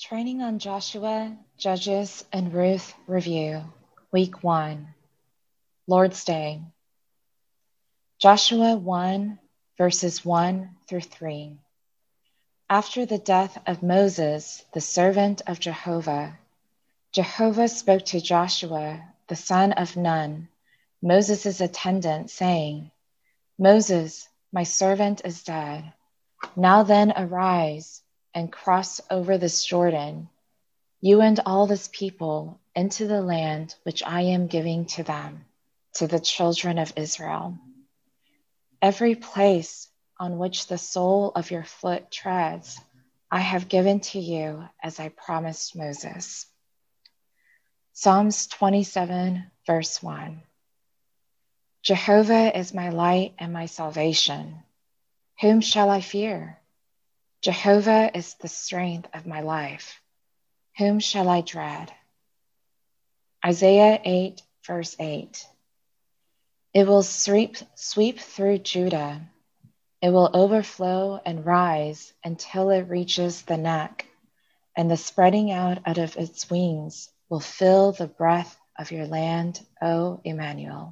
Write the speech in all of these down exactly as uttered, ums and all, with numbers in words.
Training on Joshua, Judges, and Ruth Review, Week one, Lord's Day. Joshua one, verses one through three. After the death of Moses, the servant of Jehovah, Jehovah spoke to Joshua, the son of Nun, Moses' attendant, saying, Moses, my servant is dead. Now then arise and cross over this Jordan, you and all this people, into the land which I am giving to them, to the children of Israel. Every place on which the sole of your foot treads, I have given to you as I promised Moses. Psalms twenty-seven, verse one. Jehovah is my light and my salvation. Whom shall I fear? Jehovah is the strength of my life. Whom shall I dread? Isaiah eight, verse eight. It will sweep, sweep through Judah. It will overflow and rise until it reaches the neck, and the spreading out, out of its wings will fill the breadth of your land, O Emmanuel.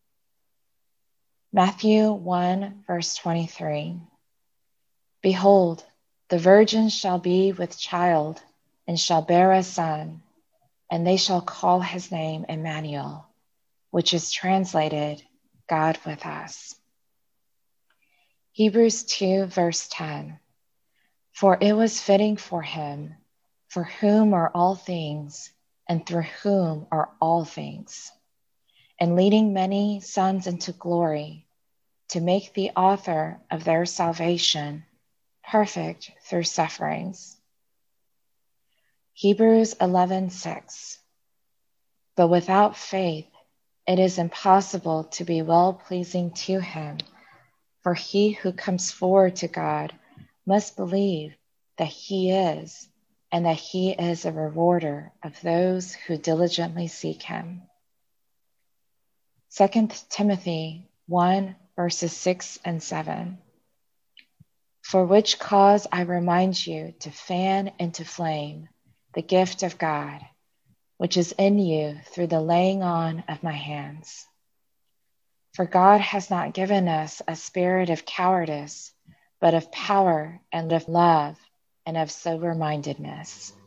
Matthew one, verse twenty-three. Behold, the virgin shall be with child, and shall bear a son, and they shall call his name Emmanuel, which is translated, God with us. Hebrews two, verse ten. For it was fitting for him, for whom are all things, and through whom are all things, and leading many sons into glory, to make the author of their salvation perfect through sufferings. Hebrews eleven, six. But without faith, it is impossible to be well-pleasing to him, for he who comes forward to God must believe that he is, and that he is a rewarder of those who diligently seek him. Second Timothy one, verses six and seven. For which cause I remind you to fan into flame the gift of God, which is in you through the laying on of my hands. For God has not given us a spirit of cowardice, but of power and of love and of sober-mindedness.